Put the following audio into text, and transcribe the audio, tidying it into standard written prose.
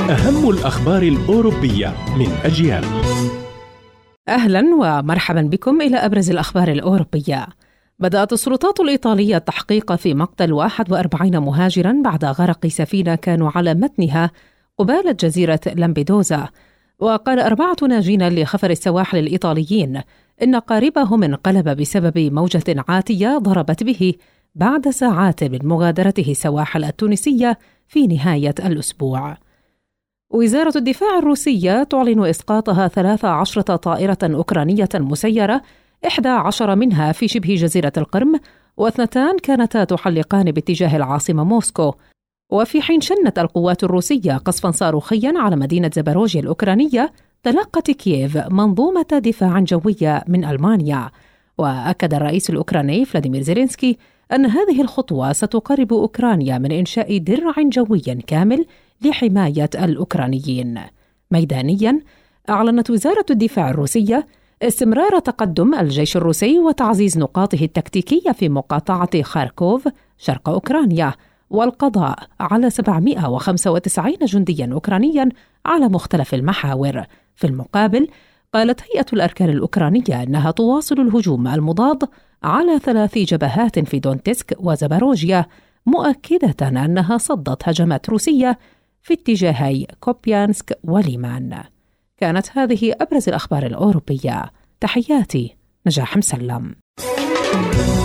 أهم الأخبار الأوروبية من أجيال. أهلا ومرحبا بكم إلى أبرز الأخبار الأوروبية. بدأت السلطات الإيطالية التحقيق في مقتل 41 مهاجرا بعد غرق سفينة كانوا على متنها قبالة جزيرة لامبيدوزا. وقال 4 ناجين لخفر السواحل الإيطاليين إن قاربهم انقلب بسبب موجة عاتية ضربت به بعد ساعات من مغادرته السواحل التونسية في نهاية الأسبوع. وزارة الدفاع الروسية تعلن إسقاطها 13 طائرة أوكرانية مسيرة، 11 منها في شبه جزيرة القرم، و2 كانتا تحلقان باتجاه العاصمة موسكو. وفي حين شنت القوات الروسية قصفا صاروخيا على مدينة زاباروجيا الأوكرانية، تلقت كييف منظومة دفاع جوية من ألمانيا. وأكد الرئيس الأوكراني فلاديمير زيلينسكي أن هذه الخطوة ستقرب أوكرانيا من إنشاء درع جوي كامل لحماية الأوكرانيين. ميدانياً، أعلنت وزارة الدفاع الروسية استمرار تقدم الجيش الروسي وتعزيز نقاطه التكتيكية في مقاطعة خاركوف شرق أوكرانيا، والقضاء على 795 جندياً أوكرانياً على مختلف المحاور. في المقابل، قالت هيئة الأركان الأوكرانية أنها تواصل الهجوم المضاد على 3 جبهات في دونتسك وزاباروجيا، مؤكدة أنها صدت هجمات روسية في اتجاهي كوبيانسك وليمان. كانت هذه أبرز الأخبار الأوروبية. تحياتي، نجاح مسلم.